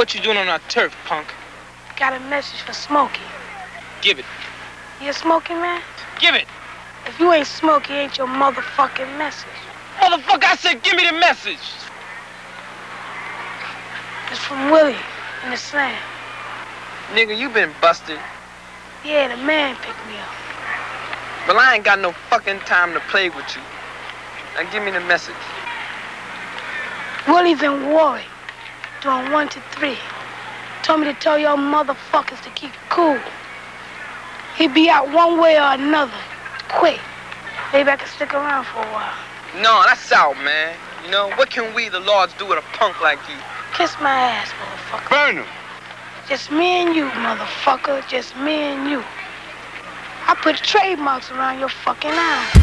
What you doing on our turf, punk? Got a message for Smokey. Give it. You a Smokey, man? Give it. If you ain't Smokey, ain't your motherfucking message. Motherfucker, I said give me the message. It's from Willie in the slam. Nigga, you been busted. Yeah, the man picked me up. Well, I ain't got no fucking time to play with you. Now give me the message. Willie's in Warwick, doing 1 to 3. Told me to tell y'all motherfuckers to keep it cool. He'd be out one way or another, quick. Maybe I can stick around for a while. No, that's out, man. You know, what can we, the Lords, do with a punk like you? Kiss my ass, motherfucker. Burn him. Just me and you, motherfucker. Just me and you. I put trademarks around your fucking eye.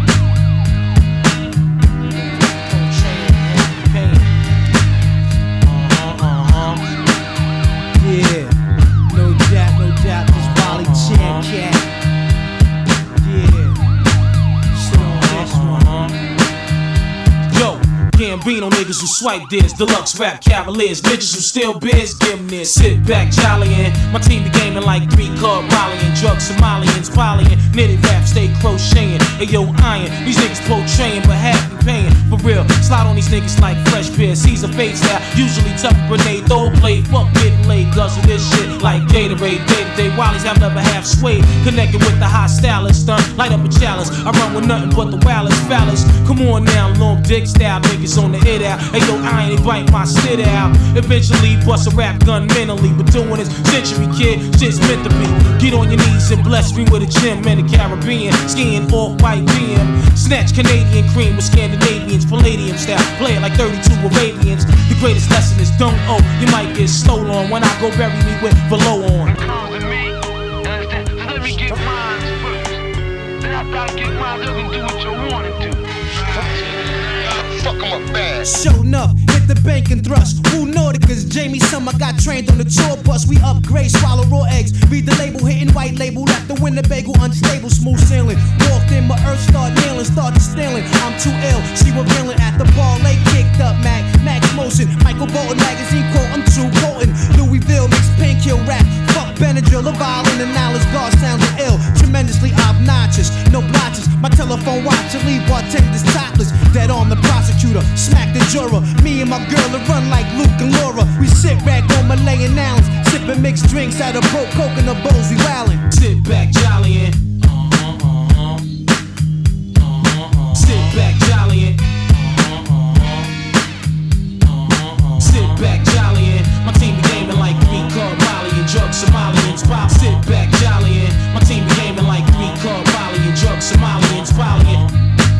Yeah, no doubt, this Wally Chan cat. Yeah, sit on this one. Yo, Gambino niggas who swipe this, deluxe rap cavaliers, bitches who steal biz, give them this. Sit back, jollyin'. My team be gaming like 3-card volleying, drugs Somalians, polying, knitted rap, stay crocheting. Ayo, iron, these niggas portraying, but half be paying. For real, slide on these niggas like fresh beer. Caesar face out, usually tough grenade, throw play, fuck getting laid, guzzle this shit like Gatorade. Day-to-day Wallies have never half swayed, connected with the hot stylist, light up a chalice. I run with nothing but the wildest phallus. Come on now, long dick style niggas on the hit out. Ayo, I ain't bite my shit out. Eventually bust a rap gun mentally, but doing this century, kid, shit's meant to be. Get on your knees and bless me with a gym in the Caribbean, skiing off-white BM. Snatch Canadian cream with Scandinavians, Palladium style, play it like 32 Arabians. The greatest lesson is don't owe, you might get stole on when I go bury me with velour on. Comes to me, understand? So let me get mine first. Then after I get mine, let me do what you want to do. Fuck 'em up bad. Show enough, hit the bank and thrust. Who Nauticas, Jamie Summer got trained on the tour bus. We upgrade, swallow raw eggs. Read the label, hitting white label. Left the Winnebago unstable, smooth sailing. Walked in, my earth start nailing, started stealing. I'm too ill, she revealing at the bar. Late kicked up, Max Motion. Michael Bolton magazine quote, I'm too potent. Louisville mixed pink kill rap. Fuck Benadryl, a violin and knowledge guard sounding ill. Tremendously obnoxious, no blotches. My telephone watch to leave bartenders topless. Dead on the prosecutor, smack the juror. Me and my girl that run like Luke and Laura. We sit back on Malayan nouns, sipping mixed drinks out of broke coconut bowls. We wildin'. Sit back, jollyin'. Sit back, jollyin'. Sit back, jollyin'. My team be gaming like 3-card volley and drugs Somalians. Pop. Sit back, jollyin'. My team be gaming like 3-card volley and drugs Somalians. Polying.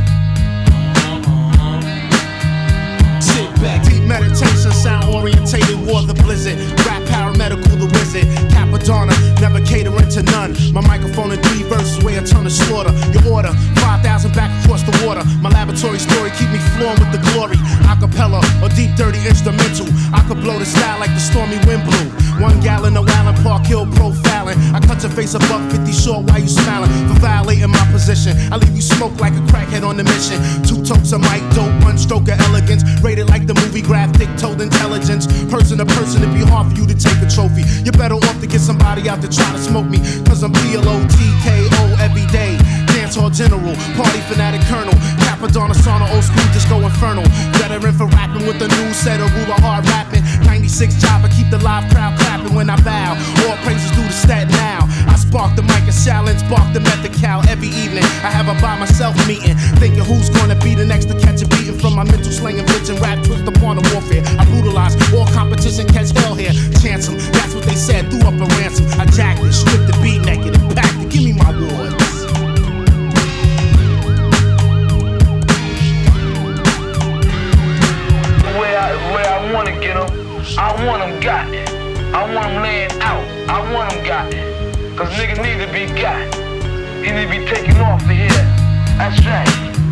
Sit back. Deep meditation, sound orientated, war the blizzard. Rap paramedical, the wizard. Capadonna, never catering to none. My microphone in 3 verses, way a ton of slaughter. Your order, 5,000 back across the water. My laboratory story keep me flowing with the glory. Acapella or deep dirty instrumental. I could blow the style like the stormy wind blew. 1 gallon of Allen Park Hill profiling. I cut your face above 50 short while you smiling for violating my position. I leave you smoke like a crackhead on the mission. 2 totes of mic dope, 1 stroke of elegance. Rated like the movie graphic, told intelligence. Person to person, it'd be hard for you to take a trophy. You're better off to get somebody out to try to smoke me. Cause I'm PLOTKO every day. Dancehall general, party fanatic colonel. Capadonna sauna, old school disco infernal. Veteran for rapping with the new set of ruler hard rapping. 96 job, I keep the live crowd clapping when I bow. All praises due to stat now. I spark the mic and challenge, bark the method cow every evening. I have a by myself meeting, thinking who's gonna be the next to catch a beating from my mental slang and bitch and rap twist upon the warfare. I brutalize all competition, catch hell here. Chance 'em, that's what they said, threw up a ransom. I jacked it, stripped the beat naked and packed it. Give me my awards. Where I wanna get them, I want them got. I want them laying out, I want them got. Cause niggas need to be got. He need to be taken off of here. That's right.